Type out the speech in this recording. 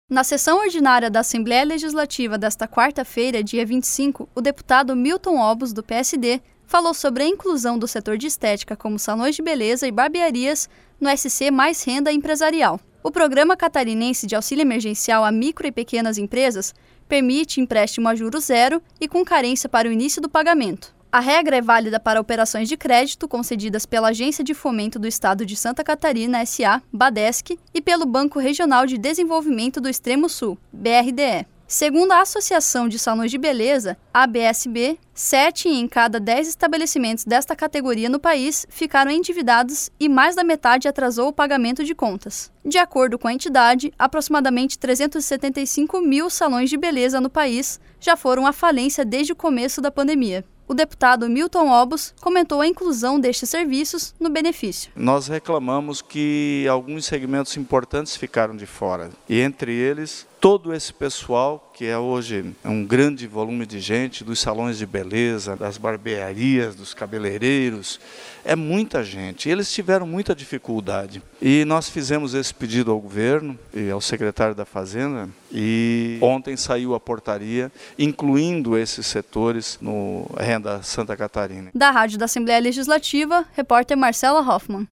Na sessão ordinária da Assembleia Legislativa desta quarta-feira, dia 25, o deputado Milton Obos, do PSD, falou sobre a inclusão do setor de estética como salões de beleza e barbearias no SC Mais Renda Empresarial. O Programa Catarinense de Auxílio Emergencial a Micro e Pequenas Empresas permite empréstimo a juros zero e com carência para o início do pagamento. A regra é válida para operações de crédito concedidas pela Agência de Fomento do Estado de Santa Catarina, SA, BADESC, e pelo Banco Regional de Desenvolvimento do Extremo Sul, BRDE. Segundo a Associação de Salões de Beleza, ABSB, 7 em cada 10 estabelecimentos desta categoria no país ficaram endividados e mais da metade atrasou o pagamento de contas. De acordo com a entidade, aproximadamente 375 mil salões de beleza no país já foram à falência desde o começo da pandemia. O deputado Milton Obos comentou a inclusão destes serviços no benefício. Nós reclamamos que alguns segmentos importantes ficaram de fora, e entre eles todo esse pessoal, que é hoje um grande volume de gente, dos salões de beleza, das barbearias, dos cabeleireiros, é muita gente. Eles tiveram muita dificuldade. E nós fizemos esse pedido ao governo e ao secretário da Fazenda, e ontem saiu a portaria, incluindo esses setores no Renda Santa Catarina. Da Rádio da Assembleia Legislativa, repórter Marcela Hoffman.